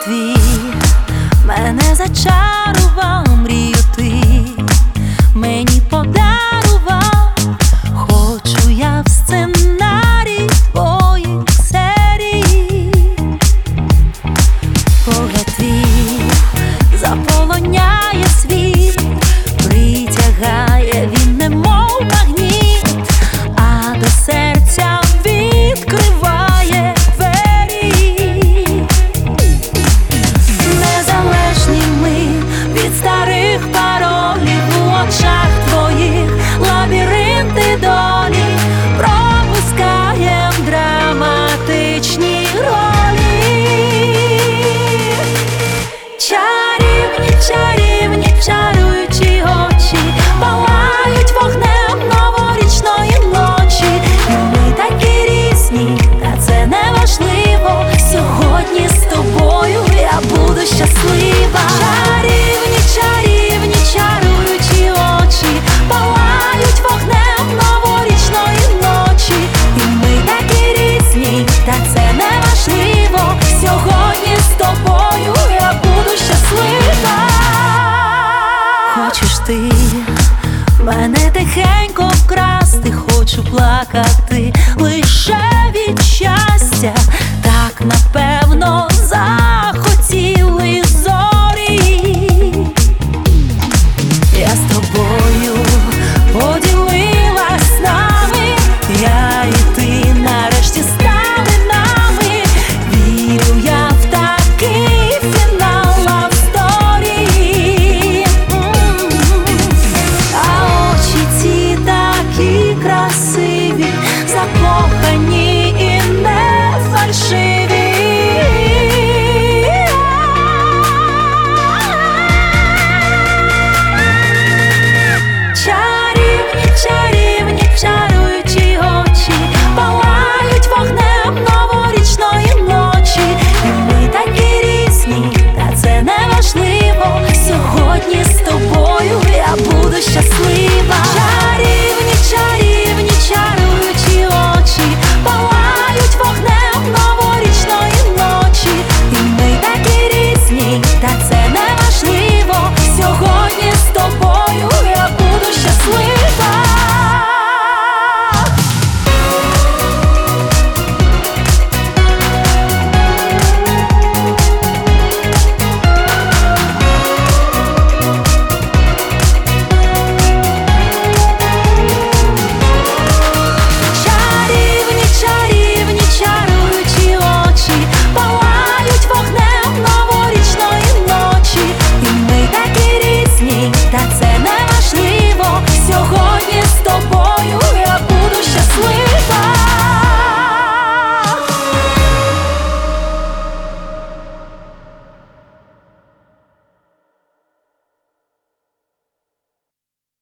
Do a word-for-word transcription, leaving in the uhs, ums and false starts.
твій мене зачарував, мрію ти мені подарував. Хочу я в сценарій твоїх серій. Погляд твій заполоняє світ, притягає він немов магніт, а до серця відкриває двері. Незалежні ми від старих паролів, у очах твоїх лабіринти долі, пропускаєм драматичні ролі. Чарівні, чарівні, чаруючі очі палають вогнем новорічної ночі. І ми такі різні, та це не важливо. Сьогодні з тобою я буду щаслива. Чарівні, чарівні, чаруючі очі палають вогнем новорічної ночі. І ми такі різні, та це не важливо. Сьогодні з тобою я буду щаслива. Хочеш ти мене тихенько вкрасти, хочу плакати